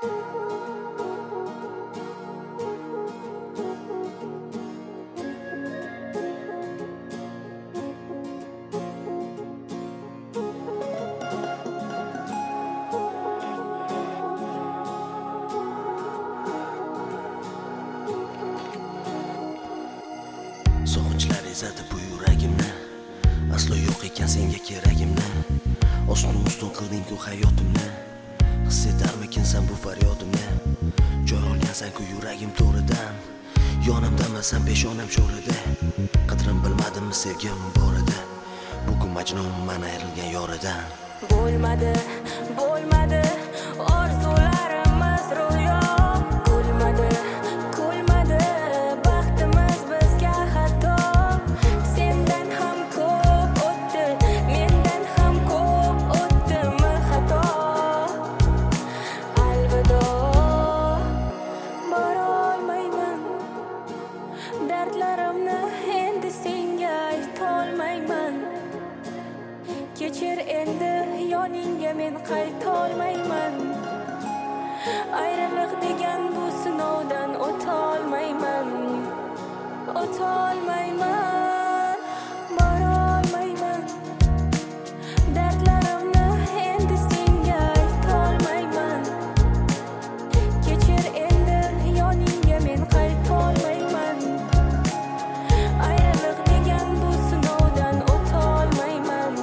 Sog'inchlar ezadi bu yuragimni, aslo yo'q ekan senga keragimni. Ostin-ustun qilding-ku hayotimni, his etarmikin sen bu faryodimni. Joy olgansan-ku yuragim to'ridan, yonimdaman peshonam sho'rida. Qadrim bilmadimmi sevgim bor edi, bugun majnunman ayrilgan yoridan. Bo'lmadi, bo'lmadi, orzularimiz ro'yo. Kulmadi, kulmadi, baxtimiz bizga xato. Sendan ham ko'p o'tdi, mendan ham ko'p o'tdimi xato. Alvido, borolmayman, dardlarimni endi senga aytolmayman. Kechir endi yoningga men qaytolmayman. Ayriliq degan bu sinovdan o'tolmayman. O'tolmayman, borolmayman. Dardlarimni endi senga aytolmayman. Kechir endi yoningga men qaytolmayman. Ayriliq degan bu sinovdan o'tolmayman.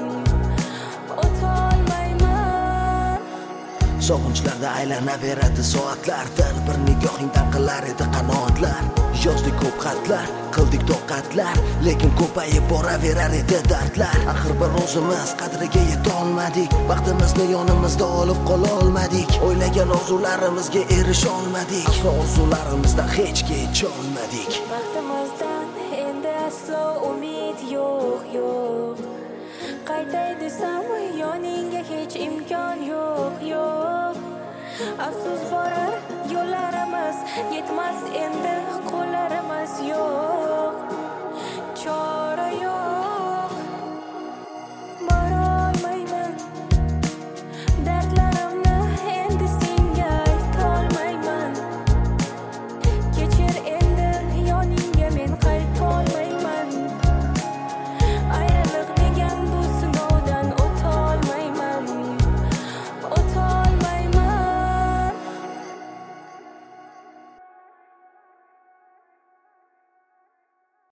Sog'inchlarda aylanaveradi soatlar, bir nigohingdan qilar edi qanoatlar. Yozdik ko'p xatlar, qildik toqatlar, lekin ko'payib boraverar edi dardlar. Axir bir o'zimiz qadriga yetolmadik, vaqtimizni yonimizda olib qola olmadik. O'ylagan orzularimizga erisha olmadik, aslo orzularimizdan hech kecholmadik. Baxtimizdan endi aslo umid yo'q, yo'q. Qaytay desam yoningga hech imkon yo'q, yo'q. Afsus borar yo'llarimiz, yetmas endi qo'llarimiz yo'q.